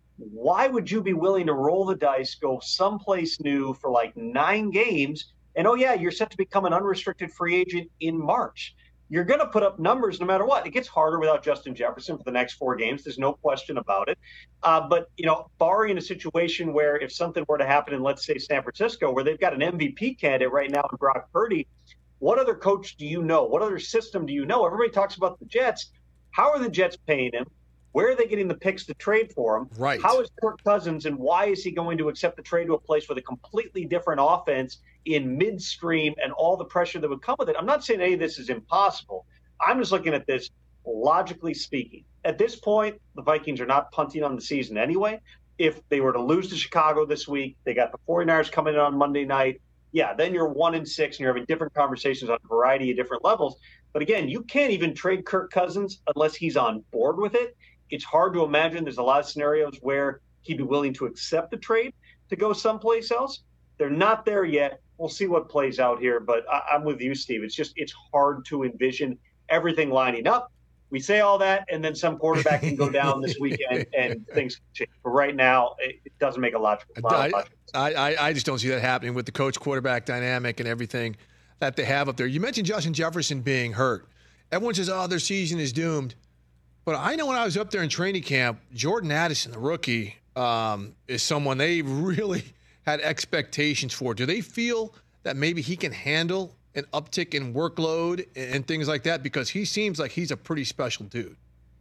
Why would you be willing to roll the dice, go someplace new for like nine games, and, oh, yeah, you're set to become an unrestricted free agent in March? You're going to put up numbers no matter what. It gets harder without Justin Jefferson for the next four games. There's no question about it. Uh, but, you know, barring a situation where if something were to happen in, let's say, San Francisco, where they've got an M V P candidate right now in Brock Purdy, what other coach do you know? What other system do you know? Everybody talks about the Jets. How are the Jets paying him? Where are they getting the picks to trade for him? Right. How is Kirk Cousins, and why is he going to accept the trade to a place with a completely different offense in midstream and all the pressure that would come with it? I'm not saying any of this is impossible. I'm just looking at this logically speaking. At this point, the Vikings are not punting on the season anyway. If they were to lose to Chicago this week, they got the 49ers coming in on Monday night. Yeah, then you're one and six, and you're having different conversations on a variety of different levels. But again, you can't even trade Kirk Cousins unless he's on board with it. It's hard to imagine. There's a lot of scenarios where he'd be willing to accept the trade to go someplace else. They're not there yet. We'll see what plays out here. But I, I'm with you, Steve. It's just it's hard to envision everything lining up. We say all that, and then some quarterback can go down this weekend, and things can change. But right now, it, it doesn't make a logical sense. I, I, I just don't see that happening with the coach-quarterback dynamic and everything that they have up there. You mentioned Justin Jefferson being hurt. Everyone says, oh, their season is doomed. But I know when I was up there in training camp, Jordan Addison, the rookie, um, is someone they really had expectations for. Do they feel that maybe he can handle an uptick in workload and things like that? Because he seems like he's a pretty special dude.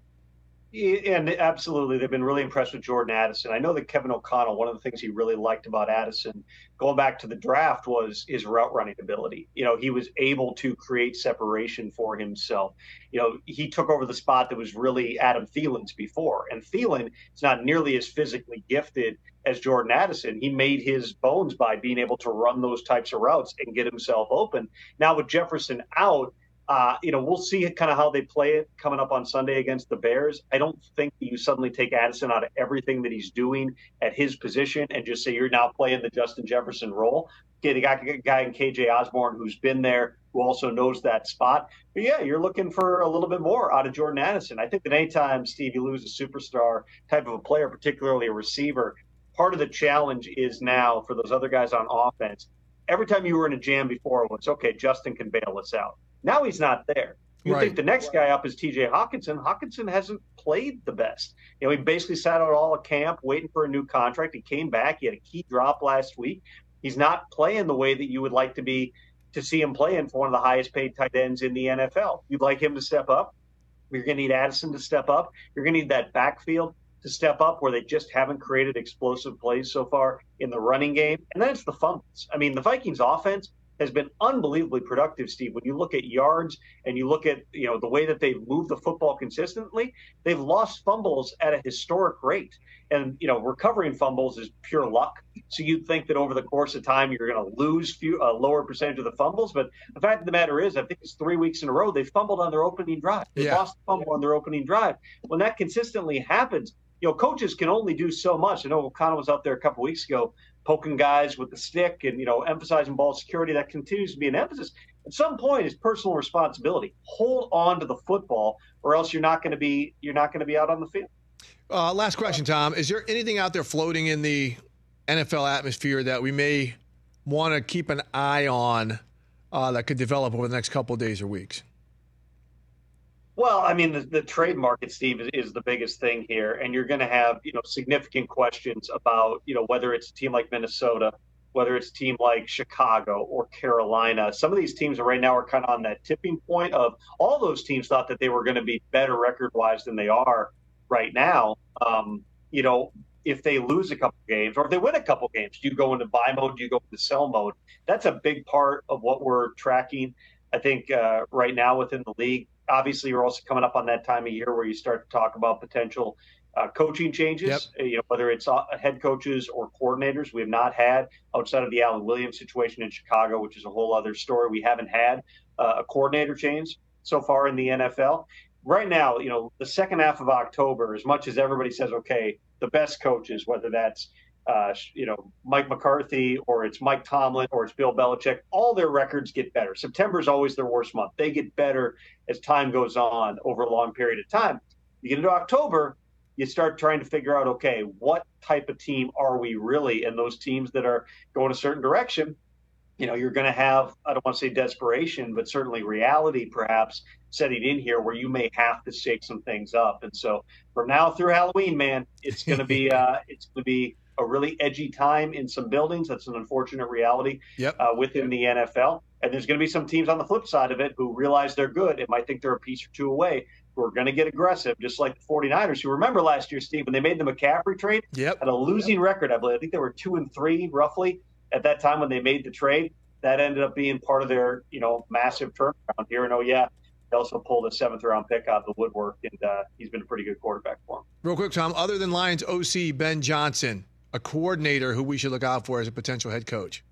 And absolutely, they've been really impressed with Jordan Addison. I know that Kevin O'Connell, one of the things he really liked about Addison going back to the draft was his route running ability. You know, he was able to create separation for himself. You know, he took over the spot that was really Adam Thielen's before. And Thielen is not nearly as physically gifted as Jordan Addison. He made his bones by being able to run those types of routes and get himself open. Now with Jefferson out, Uh, you know, we'll see kind of how they play it coming up on Sunday against the Bears. I don't think that you suddenly take Addison out of everything that he's doing at his position and just say you're now playing the Justin Jefferson role. Okay, they got a guy in K J Osborne who's been there, who also knows that spot. But, yeah, you're looking for a little bit more out of Jordan Addison. I think that anytime, Steve, you lose a superstar type of a player, particularly a receiver, part of the challenge is now for those other guys on offense. Every time you were in a jam before, it's okay, Justin can bail us out. Now he's not there. You Right. think the next guy up is T J Hawkinson. Hawkinson hasn't played the best. You know, he basically sat out all of camp waiting for a new contract. He came back. He had a key drop last week. He's not playing the way that you would like to be to see him playing for one of the highest paid tight ends in the N F L. You'd like him to step up. You're going to need Addison to step up. You're going to need that backfield to step up where they just haven't created explosive plays so far in the running game. And then it's the fumbles. I mean, the Vikings offense has been unbelievably productive, Steve. When you look at yards and you look at, you know, the way that they've moved the football consistently, they've lost fumbles at a historic rate. And, you know, recovering fumbles is pure luck. So you'd think that over the course of time, you're going to lose few, a lower percentage of the fumbles. But the fact of the matter is, I think it's three weeks in a row, they fumbled on their opening drive. They Yeah. lost the fumble on their opening drive. When that consistently happens, you know, coaches can only do so much. I know O'Connell was out there a couple weeks ago poking guys with the stick and, you know, emphasizing ball security. That continues to be an emphasis. At some point, it's personal responsibility. Hold on to the football, or else you're not going to be you're not going to be out on the field. Uh, last question, Tom. Is there anything out there floating in the N F L atmosphere that we may want to keep an eye on uh, that could develop over the next couple of days or weeks? Well, I mean, the, the trade market, Steve, is, is the biggest thing here, and you're going to have, you know, significant questions about, you know, whether it's a team like Minnesota, whether it's a team like Chicago or Carolina. Some of these teams right now are kind of on that tipping point of all those teams thought that they were going to be better record-wise than they are right now. Um, you know, if they lose a couple games or if they win a couple games, do you go into buy mode? Do you go into sell mode? That's a big part of what we're tracking, I think, uh, right now within the league. Obviously, you're also coming up on that time of year where you start to talk about potential uh, coaching changes, yep. you know, whether it's uh, head coaches or coordinators. We have not had, outside of the Alan Williams situation in Chicago, which is a whole other story, we haven't had uh, a coordinator change so far in the N F L. Right now, you know, the second half of October, as much as everybody says, okay, the best coaches, whether that's Uh, you know, Mike McCarthy or it's Mike Tomlin or it's Bill Belichick, all their records get better. September is always their worst month. They get better as time goes on over a long period of time. You get into October, you start trying to figure out, okay, what type of team are we really? And those teams that are going a certain direction, you know, you're going to have, I don't want to say desperation, but certainly reality perhaps setting in here where you may have to shake some things up. And so from now through Halloween, man, it's going to be, uh, it's going to be, a really edgy time in some buildings. That's an unfortunate reality yep. uh, within the N F L. And there's going to be some teams on the flip side of it who realize they're good and might think they're a piece or two away, who are going to get aggressive, just like the 49ers, who remember last year, Steve, when they made the McCaffrey trade, yep. had a losing yep. record, I believe. I think they were two and three roughly at that time when they made the trade. That ended up being part of their, you know, massive turnaround here. And oh, yeah, they also pulled a seventh round pick out of the woodwork, and uh, he's been a pretty good quarterback for him. Real quick, Tom, other than Lions O C Ben Johnson, a coordinator who we should look out for as a potential head coach?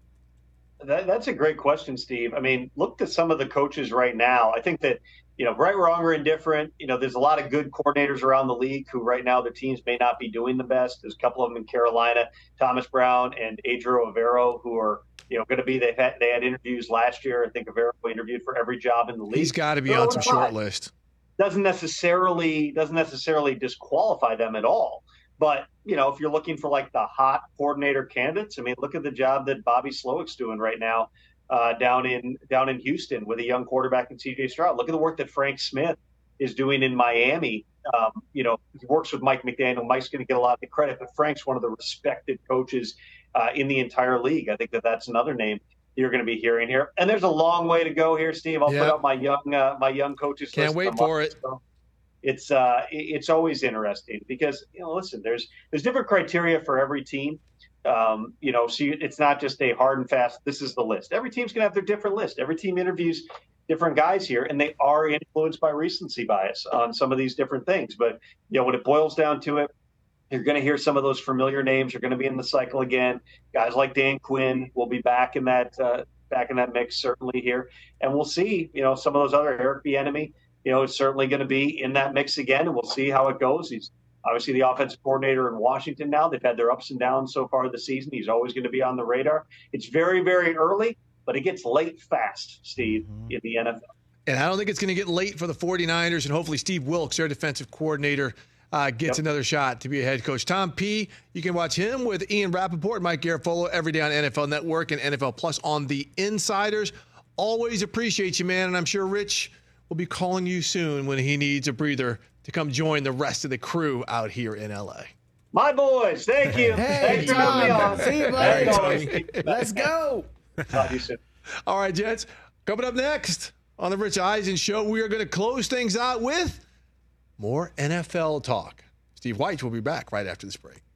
That, that's a great question, Steve. I mean, look to some of the coaches right now. I think that, you know, right, wrong, or indifferent, you know, there's a lot of good coordinators around the league who right now their teams may not be doing the best. There's a couple of them in Carolina, Thomas Brown and Adrio Avero, who are, you know, going to be, they had, they had interviews last year. I think Avero interviewed for every job in the league. He's got to be They're on some short list. Doesn't necessarily, doesn't necessarily disqualify them at all. But, you know, if you're looking for like the hot coordinator candidates, I mean, look at the job that Bobby Slowick's doing right now uh, down in down in Houston with a young quarterback in C J Stroud. Look at the work that Frank Smith is doing in Miami. Um, you know, he works with Mike McDaniel. Mike's going to get a lot of the credit, but Frank's one of the respected coaches uh, in the entire league. I think that that's another name you're going to be hearing here. And there's a long way to go here, Steve. I'll yep. put up my young uh, my young coaches. Can't list wait for it. So. It's uh, it's always interesting because, you know, listen, there's there's different criteria for every team. Um, you know, so you, it's not just a hard and fast, this is the list. Every team's going to have their different list. Every team interviews different guys here, and they are influenced by recency bias on some of these different things. But, you know, when it boils down to it, you're going to hear some of those familiar names are going to be in the cycle again. Guys like Dan Quinn will be back in that uh, back in that mix certainly here. And we'll see, you know, some of those other, Eric Bieniemy, you know, is certainly going to be in that mix again, and we'll see how it goes. He's obviously the offensive coordinator in Washington now. They've had their ups and downs so far this season. He's always going to be on the radar. It's very, very early, but it gets late fast, Steve, mm-hmm. in the N F L. And I don't think it's going to get late for the 49ers, and hopefully Steve Wilks, their defensive coordinator, uh, gets yep. another shot to be a head coach. Tom P., you can watch him with Ian Rappaport and Mike Garafolo every day on N F L Network and N F L Plus on The Insiders. Always appreciate you, man, and I'm sure Rich will be calling you soon when he needs a breather to come join the rest of the crew out here in L A. My boys, thank you. Hey, Thanks for having me on. See you, buddy. Let's go. Talk to you soon. All right, gents. Coming up next on the Rich Eisen Show, we are going to close things out with more N F L talk. Steve White will be back right after this break.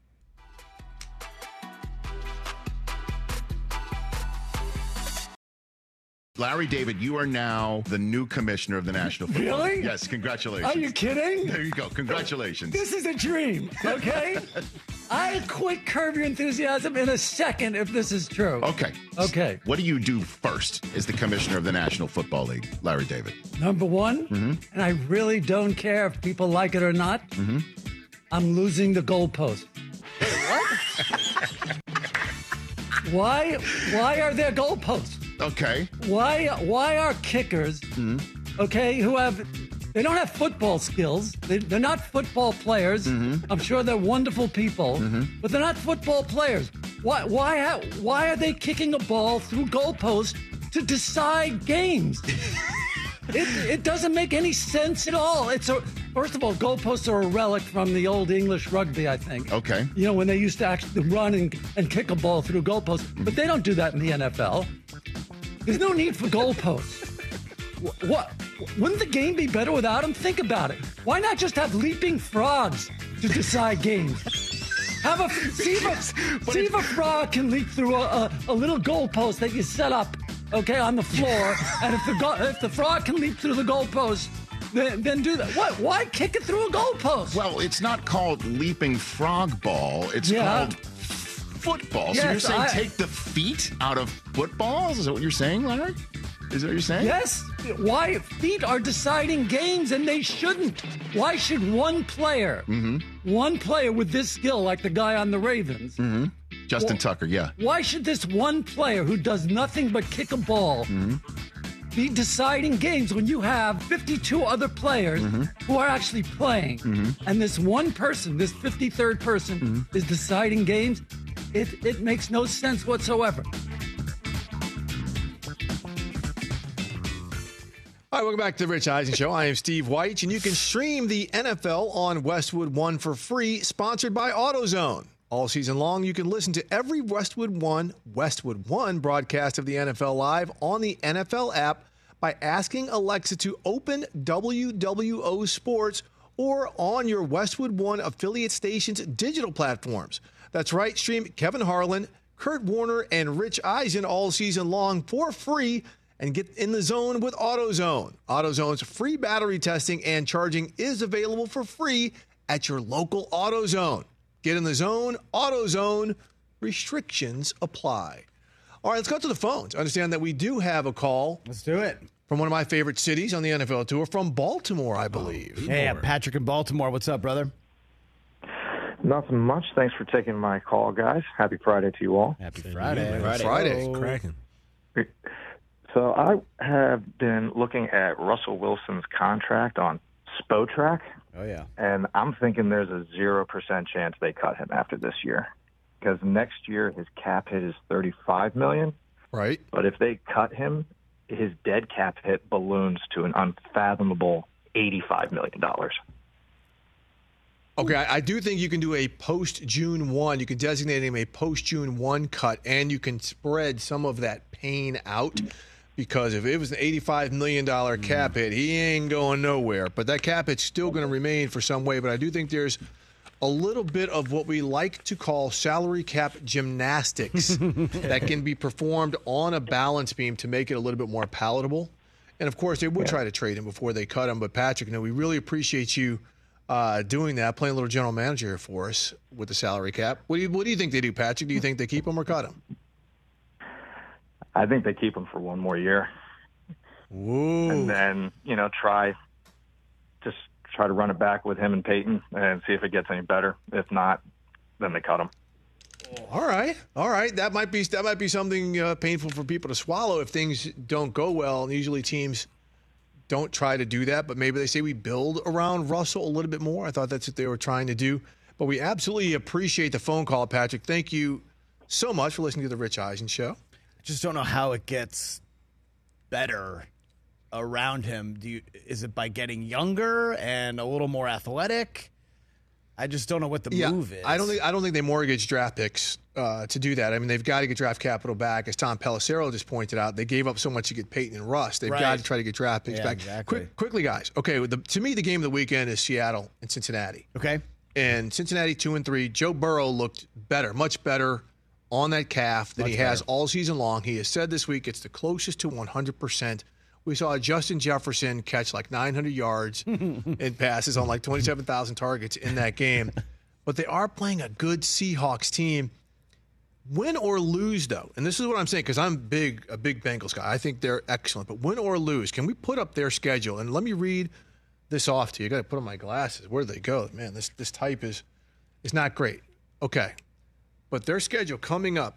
Larry David, you are now the new commissioner of the National Football League. Really? Yes, congratulations. Are you kidding? There you go. Congratulations. This is a dream, okay? I quit Curb Your Enthusiasm in a second if this is true. Okay. Okay. What do you do first as the commissioner of the National Football League, Larry David? Number one, mm-hmm. and I really don't care if people like it or not, mm-hmm. I'm losing the goalpost. What? Why why are there goalposts? Okay. Why why are kickers, mm-hmm. okay, who have, they don't have football skills. They, they're not football players. Mm-hmm. I'm sure they're wonderful people, mm-hmm. but they're not football players. Why why ha- why are they kicking a ball through goalposts to decide games? it it doesn't make any sense at all. It's a First of all, goalposts are a relic from the old English rugby, I think. Okay. You know, when they used to actually run and, and kick a ball through goalposts. But they don't do that in the N F L. There's no need for goalposts. What? Wouldn't the game be better without them? Think about it. Why not just have leaping frogs to decide games? Have a see if a, see if a frog can leap through a, a, a little goalpost that you set up, okay, on the floor. And if the go- if the frog can leap through the goalpost, Then, then do that. What? Why kick it through a goalpost? Well, it's not called leaping frog ball. It's yeah. called football. Yes, so you're saying I, take the feet out of footballs? Is that what you're saying, Larry? Is that what you're saying? Yes. Why feet are deciding games and they shouldn't? Why should one player, mm-hmm. one player with this skill, like the guy on the Ravens, mm-hmm. Justin well, Tucker, yeah. Why should this one player who does nothing but kick a ball mm-hmm. be deciding games when you have fifty-two other players mm-hmm. who are actually playing, mm-hmm. and this one person, this fifty-third person, mm-hmm. is deciding games? It it makes no sense whatsoever. All right, welcome back to the Rich Eisen Show. I am Steve White, and you can stream the N F L on Westwood One for free, sponsored by AutoZone. All season long, you can listen to every Westwood One, Westwood One broadcast of the N F L Live on the N F L app by asking Alexa to open W W O Sports or on your Westwood One affiliate station's digital platforms. That's right, stream Kevin Harlan, Kurt Warner, and Rich Eisen all season long for free and get in the zone with AutoZone. AutoZone's free battery testing and charging is available for free at your local AutoZone. Get in the zone, AutoZone, restrictions apply. All right, let's go to the phones. Understand that we do have a call. Let's do it. From one of my favorite cities on the N F L tour, from Baltimore, I believe. Oh, hey, Patrick in Baltimore. What's up, brother? Nothing much. Thanks for taking my call, guys. Happy Friday to you all. Happy Friday. Friday. Friday. Oh. Cracking. So I have been looking at Russell Wilson's contract on Spotrac. Oh, yeah. And I'm thinking there's a zero percent chance they cut him after this year. Because next year his cap hit is thirty-five million dollars. Right. But if they cut him, his dead cap hit balloons to an unfathomable eighty-five million dollars. Okay, I, I do think you can do a post-June first. You can designate him a post-June first cut, and you can spread some of that pain out. Because if it was an eighty-five million dollars cap hit, he ain't going nowhere. But that cap hit's still going to remain for some way. But I do think there's a little bit of what we like to call salary cap gymnastics that can be performed on a balance beam to make it a little bit more palatable. And, of course, they would yeah. try to trade him before they cut him. But, Patrick, you know, we really appreciate you uh, doing that, playing a little general manager here for us with the salary cap. What do you, what do you think they do, Patrick? Do you think they keep him or cut him? I think they keep him for one more year. Ooh. And then, you know, try just try to run it back with him and Peyton and see if it gets any better. If not, then they cut him. All right. All right. That might be that might be something uh, painful for people to swallow if things don't go well. And usually teams don't try to do that, but maybe they say we build around Russell a little bit more. I thought that's what they were trying to do. But we absolutely appreciate the phone call, Patrick. Thank you so much for listening to the Rich Eisen Show. Just don't know how it gets better around him. Do you, is it by getting younger and a little more athletic? I just don't know what the yeah, move is. I don't think I don't think they mortgage draft picks uh, to do that. I mean, they've got to get draft capital back, as Tom Pelissero just pointed out. They gave up so much to get Peyton and Russ. They've right. got to try to get draft picks yeah, back. Exactly. Quick, quickly, guys. Okay, the, to me, the game of the weekend is Seattle and Cincinnati. Okay, and Cincinnati two and three. Joe Burrow looked better, much better on that calf than much he better. has all season long. He has said this week it's the closest to one hundred percent. We saw Justin Jefferson catch like nine hundred yards in passes on like twenty-seven thousand targets in that game. But they are playing a good Seahawks team. Win or lose, though, and this is what I'm saying because I'm big a big Bengals guy. I think they're excellent. But win or lose, can we put up their schedule? And let me read this off to you. I got to put on my glasses. Where do they go? Man, this this type is is not great. Okay. But their schedule coming up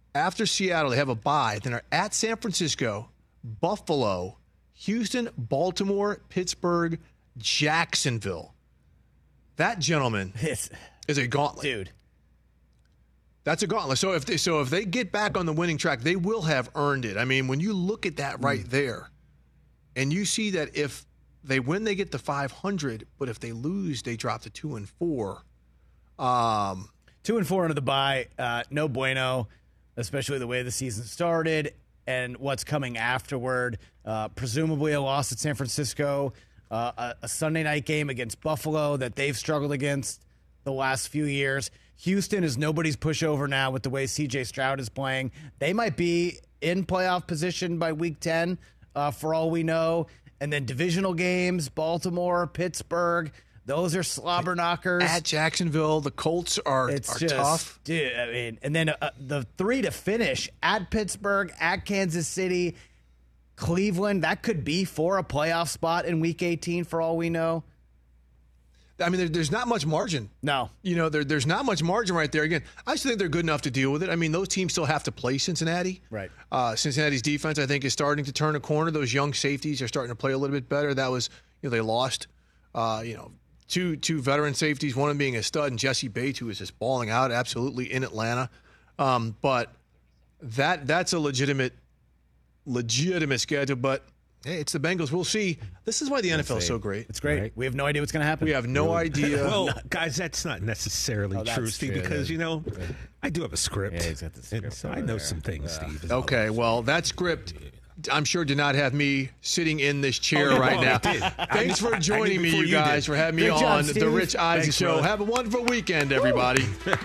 after Seattle, they have a bye. Then are at San Francisco, Buffalo, Houston, Baltimore, Pittsburgh, Jacksonville. That, gentlemen, It's, is a gauntlet. dude. That's a gauntlet. So if they so if they get back on the winning track, they will have earned it. I mean, when you look at that right mm. there, and you see that if they win, they get to five hundred, but if they lose, they drop to two and four. Um, two and four into the bye, uh, no bueno, especially the way the season started and what's coming afterward. Uh, presumably a loss at San Francisco, uh, a, a Sunday night game against Buffalo that they've struggled against the last few years. Houston is nobody's pushover now with the way C J Stroud is playing. They might be in playoff position by week ten, uh, for all we know. And then divisional games, Baltimore, Pittsburgh, those are slobber knockers. At Jacksonville, the Colts are, it's are just, tough. Dude, I mean, and then uh, the three to finish at Pittsburgh, at Kansas City, Cleveland, that could be for a playoff spot in week eighteen for all we know. I mean, there, there's not much margin. No. You know, there, there's not much margin right there. Again, I still think they're good enough to deal with it. I mean, those teams still have to play Cincinnati. Right. Uh, Cincinnati's defense, I think, is starting to turn a corner. Those young safeties are starting to play a little bit better. That was, you know, they lost, uh, you know, two two veteran safeties, one of them being a stud, and Jesse Bates, who was just balling out absolutely in Atlanta. Um, but that that's a legitimate, legitimate schedule. But hey, it's the Bengals. We'll see. This is why the N F L is so great. It's great. Right. We have no idea what's going to happen. We have no idea. Well, guys, that's not necessarily oh, that's true, Steve, true, because, yeah. you know, I do have a script. Yeah, he's got the script so I know there. some things, Yeah. Steve. Okay, well, that script, I'm sure, did not have me sitting in this chair Oh, no, right well, now. it did. Thanks for joining me, you you guys, did. for having me Good on job, the Steve. Rich Eisen Thanks, Show. brother. Have a wonderful weekend, everybody.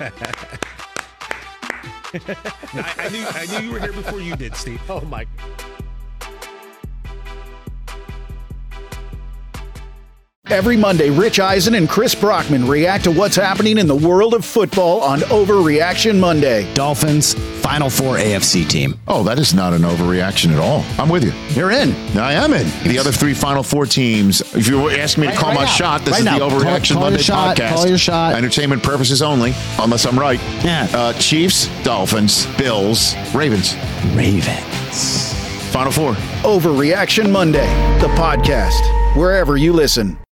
I, I knew I knew you were here before you did, Steve. Oh, my. Every Monday, Rich Eisen and Chris Brockman react to what's happening in the world of football on Overreaction Monday. Dolphins, Final Four A F C team. Oh, that is not an overreaction at all. I'm with you. You're in. I am in. The other three Final Four teams, if you were asking me to Right- call right my now. shot, this Right is now. the Overreaction Call- call Monday your shot. podcast. Call your shot. Entertainment purposes only, unless I'm right. Yeah. Uh, Chiefs, Dolphins, Bills, Ravens. Ravens. Final Four. Overreaction Monday, the podcast, wherever you listen.